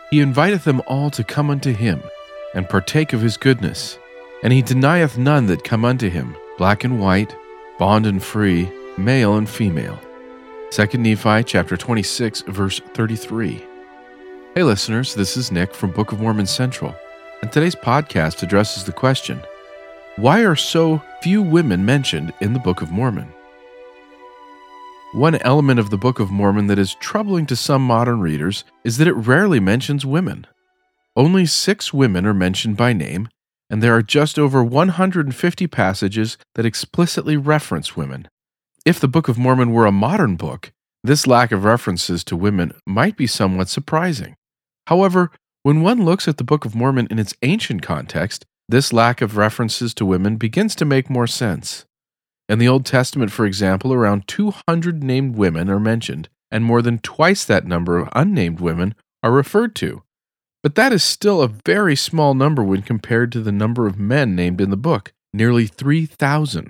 He inviteth them all to come unto him, and partake of his goodness. And he denieth none that come unto him, black and white, bond and free, male and female. 2 Nephi chapter 26, verse 33. Hey listeners, this is Nick from Book of Mormon Central, and today's podcast addresses the question, why are so few women mentioned in the Book of Mormon? One element of the Book of Mormon that is troubling to some modern readers is that it rarely mentions women. Only 6 women are mentioned by name, and there are just over 150 passages that explicitly reference women. If the Book of Mormon were a modern book, this lack of references to women might be somewhat surprising. However, when one looks at the Book of Mormon in its ancient context, this lack of references to women begins to make more sense. In the Old Testament, for example, around 200 named women are mentioned, and more than twice that number of unnamed women are referred to. But that is still a very small number when compared to the number of men named in the book, nearly 3,000.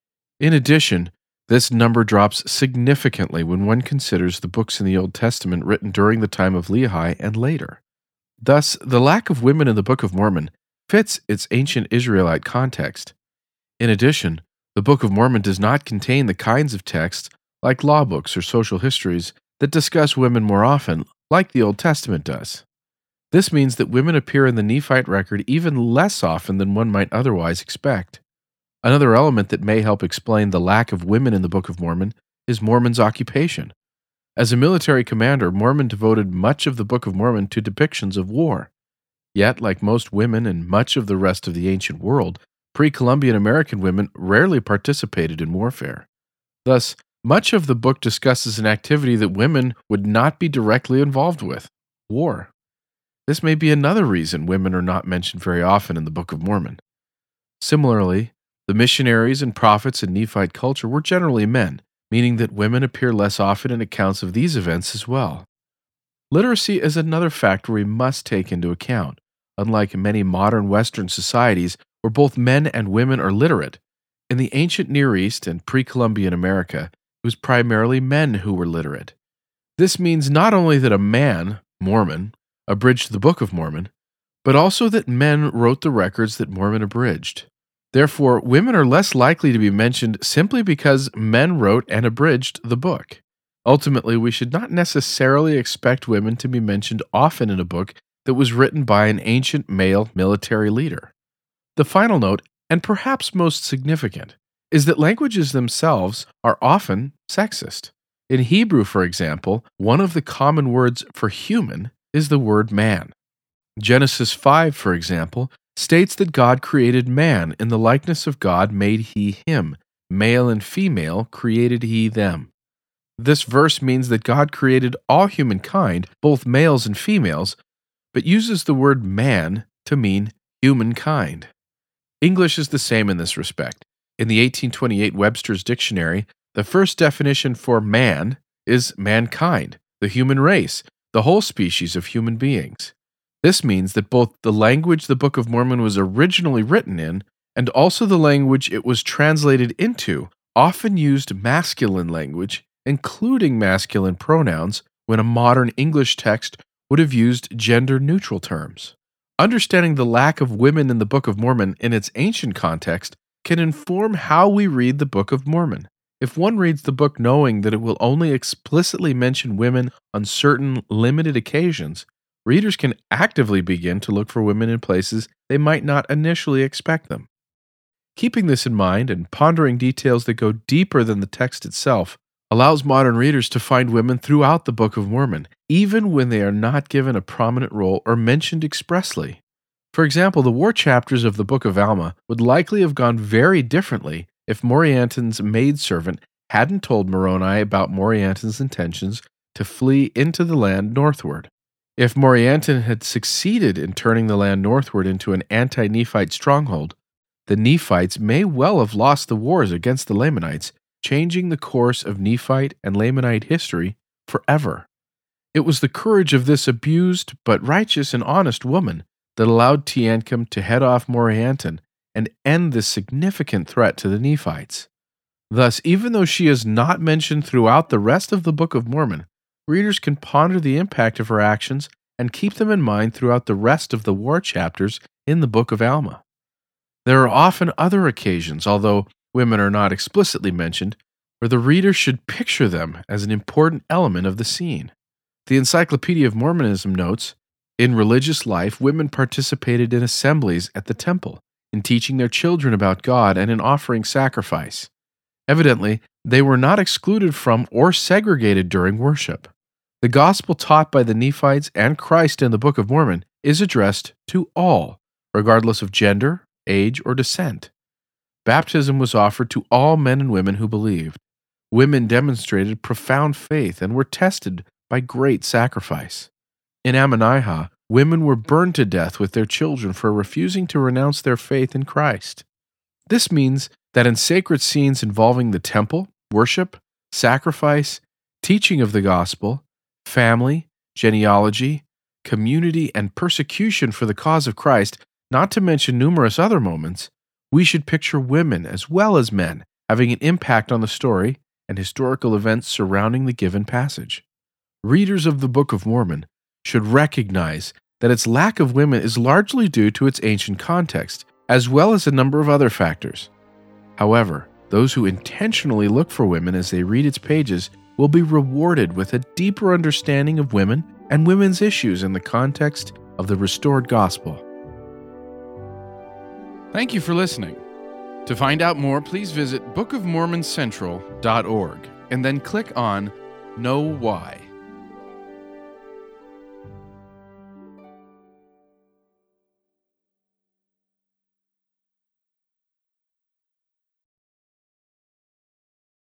In addition, this number drops significantly when one considers the books in the Old Testament written during the time of Lehi and later. Thus, the lack of women in the Book of Mormon fits its ancient Israelite context. In addition, the Book of Mormon does not contain the kinds of texts, like law books or social histories, that discuss women more often, like the Old Testament does. This means that women appear in the Nephite record even less often than one might otherwise expect. Another element that may help explain the lack of women in the Book of Mormon is Mormon's occupation. As a military commander, Mormon devoted much of the Book of Mormon to depictions of war. Yet, like most women and much of the rest of the ancient world, pre-Columbian American women rarely participated in warfare. Thus, much of the book discusses an activity that women would not be directly involved with: war. This may be another reason women are not mentioned very often in the Book of Mormon. Similarly, the missionaries and prophets in Nephite culture were generally men, meaning that women appear less often in accounts of these events as well. Literacy is another factor we must take into account. Unlike many modern Western societies where both men and women are literate, in the ancient Near East and pre-Columbian America, it was primarily men who were literate. This means not only that a man, Mormon, abridged the Book of Mormon, but also that men wrote the records that Mormon abridged. Therefore, women are less likely to be mentioned simply because men wrote and abridged the book. Ultimately, we should not necessarily expect women to be mentioned often in a book that was written by an ancient male military leader. The final note, and perhaps most significant, is that languages themselves are often sexist. In Hebrew, for example, one of the common words for human is the word man. Genesis 5, for example, states that God created man in the likeness of God made he him, male and female created he them. This verse means that God created all humankind, both males and females, but uses the word man to mean humankind. English is the same in this respect. In the 1828 Webster's Dictionary, the first definition for man is mankind, the human race, the whole species of human beings. This means that both the language the Book of Mormon was originally written in and also the language it was translated into often used masculine language, including masculine pronouns, when a modern English text would have used gender-neutral terms. Understanding the lack of women in the Book of Mormon in its ancient context can inform how we read the Book of Mormon. If one reads the book knowing that it will only explicitly mention women on certain limited occasions, readers can actively begin to look for women in places they might not initially expect them. Keeping this in mind and pondering details that go deeper than the text itself allows modern readers to find women throughout the Book of Mormon, even when they are not given a prominent role or mentioned expressly. For example, the war chapters of the Book of Alma would likely have gone very differently if Morianton's maidservant hadn't told Moroni about Morianton's intentions to flee into the land northward. If Morianton had succeeded in turning the land northward into an anti-Nephite stronghold, the Nephites may well have lost the wars against the Lamanites, changing the course of Nephite and Lamanite history forever. It was the courage of this abused but righteous and honest woman that allowed Teancum to head off Morianton and end this significant threat to the Nephites. Thus, even though she is not mentioned throughout the rest of the Book of Mormon, readers can ponder the impact of her actions and keep them in mind throughout the rest of the war chapters in the Book of Alma. There are often other occasions, although women are not explicitly mentioned, where the reader should picture them as an important element of the scene. The Encyclopedia of Mormonism notes, in religious life, women participated in assemblies at the temple, in teaching their children about God, and in offering sacrifice. Evidently, they were not excluded from or segregated during worship. The gospel taught by the Nephites and Christ in the Book of Mormon is addressed to all, regardless of gender, age, or descent. Baptism was offered to all men and women who believed. Women demonstrated profound faith and were tested by great sacrifice. In Ammonihah, women were burned to death with their children for refusing to renounce their faith in Christ. This means that in sacred scenes involving the temple, worship, sacrifice, teaching of the gospel, family, genealogy, community, and persecution for the cause of Christ, not to mention numerous other moments, we should picture women as well as men having an impact on the story and historical events surrounding the given passage. Readers of the Book of Mormon should recognize that its lack of women is largely due to its ancient context, as well as a number of other factors. However, those who intentionally look for women as they read its pages will be rewarded with a deeper understanding of women and women's issues in the context of the restored gospel. Thank you for listening. To find out more, please visit bookofmormoncentral.org and then click on Know Why.